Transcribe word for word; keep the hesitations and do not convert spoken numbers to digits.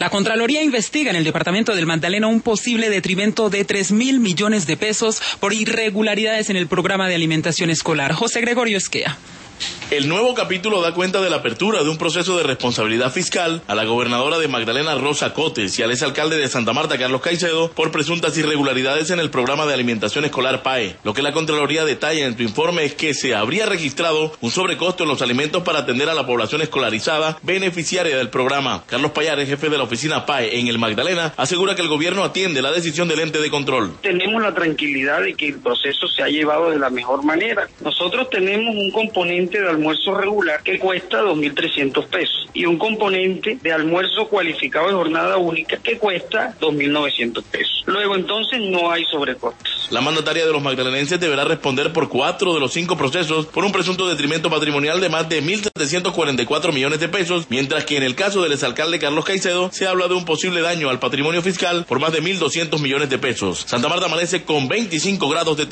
La Contraloría investiga en el departamento del Magdalena un posible detrimento de tres mil millones de pesos por irregularidades en el programa de alimentación escolar. José Gregorio Esquea. El nuevo capítulo da cuenta de la apertura de un proceso de responsabilidad fiscal a la gobernadora de Magdalena, Rosa Cotes, y al exalcalde de Santa Marta, Carlos Caicedo, por presuntas irregularidades en el programa de alimentación escolar P A E. Lo que la Contraloría detalla en su informe es que se habría registrado un sobrecosto en los alimentos para atender a la población escolarizada beneficiaria del programa. Carlos Payares, jefe de la oficina P A E en el Magdalena, asegura que el gobierno atiende la decisión del ente de control. Tenemos la tranquilidad de que el proceso se ha llevado de la mejor manera. Nosotros tenemos un componente de almuerzo regular que cuesta dos mil trescientos pesos y un componente de almuerzo cualificado de jornada única que cuesta dos mil novecientos pesos. Luego entonces no hay sobrecostos. La mandataria de los magdalenenses deberá responder por cuatro de los cinco procesos por un presunto detrimento patrimonial de más de mil setecientos cuarenta y cuatro millones de pesos, mientras que en el caso del exalcalde Carlos Caicedo se habla de un posible daño al patrimonio fiscal por más de mil doscientos millones de pesos. Santa Marta amanece con veinticinco grados de